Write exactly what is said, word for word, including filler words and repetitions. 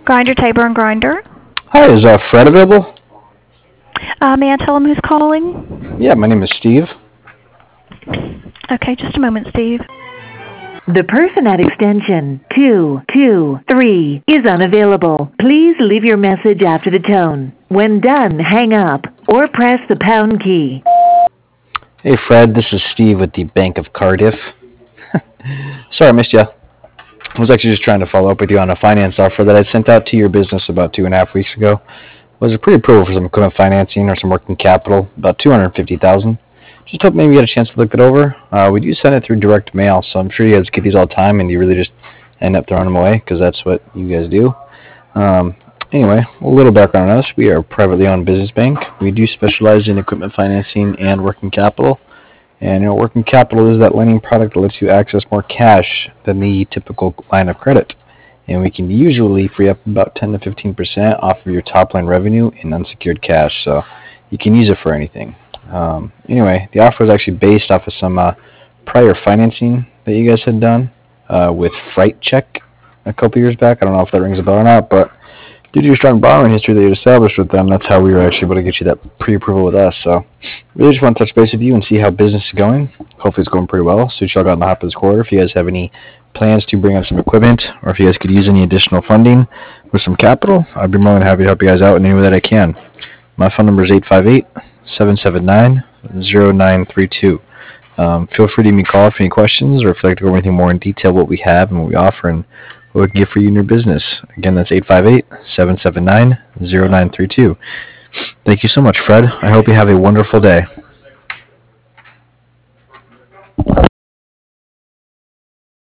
Grinder, Tabor and Grinder. Hi, is uh, Fred available? Uh, may I tell him who's calling? Yeah, my name is Steve. Okay, just a moment, Steve. The person at extension two two three is unavailable. Please leave your message after the tone. When done, hang up or press the pound key. Hey, Fred, this is Steve with the Bank of Cardiff. Sorry, I missed you. I was actually just trying to follow up with you on a finance offer that I sent out to your business about two and a half weeks ago. It was a pre-approval for some equipment financing or some working capital, about two hundred fifty thousand dollars. Just hope maybe you get a chance to look it over. Uh, we do send it through direct mail, so I'm sure you guys get these all the time, and you really just end up throwing them away because that's what you guys do. Um, anyway, a little background on us. We are a privately owned business bank. We do specialize in equipment financing and working capital. And you know, working capital is that lending product that lets you access more cash than the typical line of credit. And we can usually free up about ten to fifteen percent off of your top line revenue in unsecured cash. So you can use it for anything. Um, anyway, the offer was actually based off of some uh, prior financing that you guys had done uh, with Fright Check a couple years back. I don't know if that rings a bell or not, but due to your strong borrowing history that you established with them, that's how we were actually able to get you that pre-approval with us. So really just want to touch base with you and see how business is going. Hopefully it's going pretty well. So y'all got in the hop of this quarter. If you guys have any plans to bring on some equipment, or if you guys could use any additional funding with some capital, I'd be more than happy to help you guys out in any way that I can. My phone number is eight five eight, seven seven nine, zero nine three two. Um, feel free to give me a call if you have any questions, or if you'd like to go over anything more in detail, what we have and what we offer, and what we can get for you in your business. Again, that's eight five eight, seven seven nine, zero nine three two. Thank you so much, Fred. I hope you have a wonderful day.